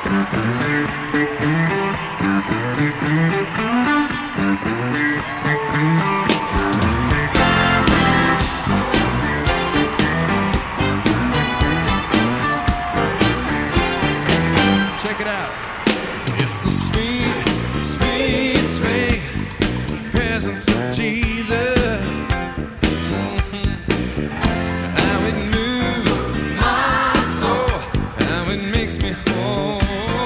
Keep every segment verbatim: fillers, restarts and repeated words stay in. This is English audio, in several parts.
Check it out. It's the sweet, sweet, sweet presence of Jesus. Mm-hmm. How it moves my soul, how it makes me whole.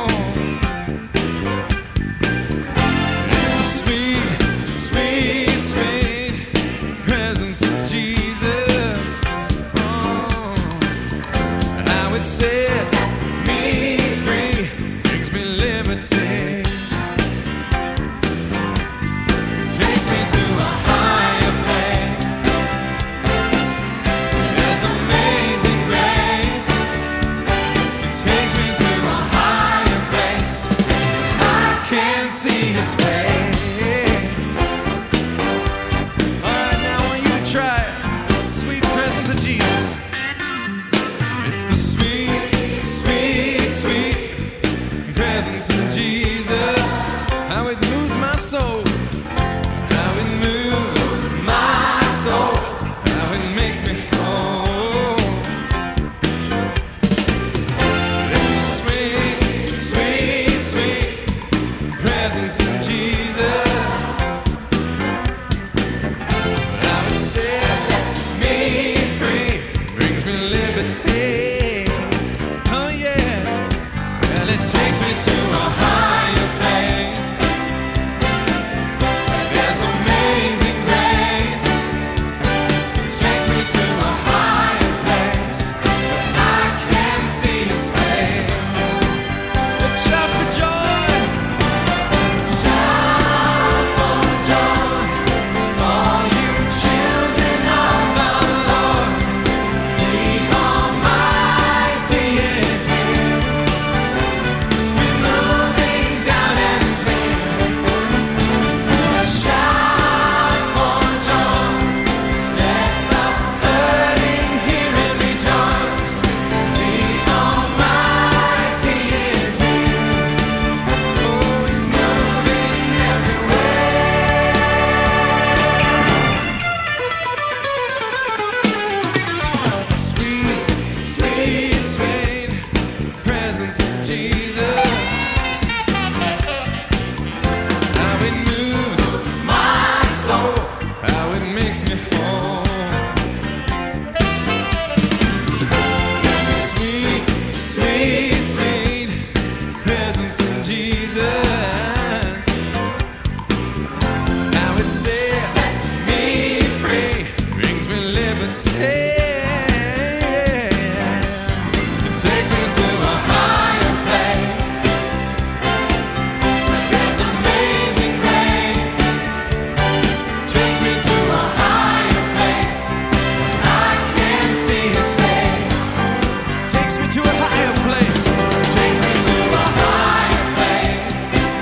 It's the sweet, sweet, sweet presence of Jesus. Oh, how it sets me free, brings me liberty, takes me to a higher place. There's amazing grace. It takes me to a higher place. I can't see His face. All right, now I want you to try it. Sweet presence of Jesus. It's the sweet, sweet, sweet presence of Jesus. How it moves my soul, how it moves my soul, how it makes me whole. It's the sweet, sweet, sweet presence of Jesus. How it sets me free, brings me liberty. Oh yeah. Well, it takes me to a higher place. There's amazing grace. It takes me to a higher place. I can't see His face. But shout for joy. Shout for joy, all you children of the Lord. The Almighty is here. Moving down and shout for joy. Let the hurting hear and rejoice. The Almighty is here. Oh, He's moving everywhere. It's the sweet, sweet, sweet presence of Jesus. How it moves my soul, how it makes me whole. It's the sweet, sweet, sweet presence of Jesus. How it sets me free, brings me liberty. It takes me to a higher place. There's amazing grace. Takes me to a higher place. I can't see His face. Takes me to a higher place. Takes me to a higher place.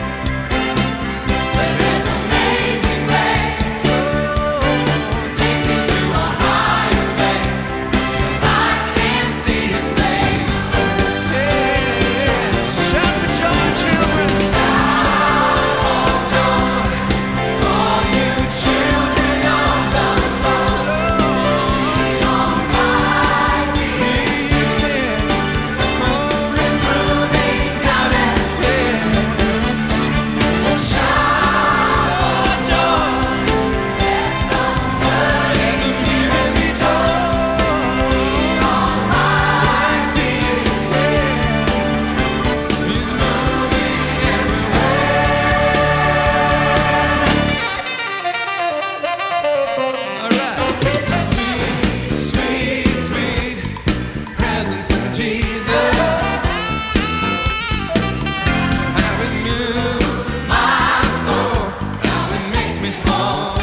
There's amazing grace. Takes me to a higher place. I can't see His face. Yeah, shout for joy, children. Shout for joy, all you children of the Lord. The Almighty is here. Oh, it's moving down and clear. Oh, shout for joy. Let them hear and rejoice. The Almighty is here. He's moving everywhere. All right. It's the sweet, sweet, sweet presence of Jesus. How it moves my soul, how it makes me whole.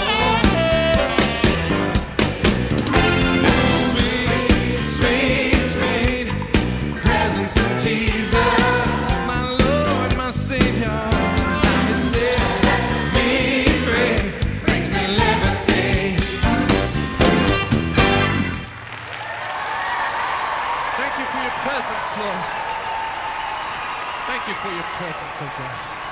It's the sweet, sweet, sweet presence of Jesus, my Lord, my Savior. How it sets me free, brings me liberty. Thank you for your presence, Lord. Thank you for your presence, oh God.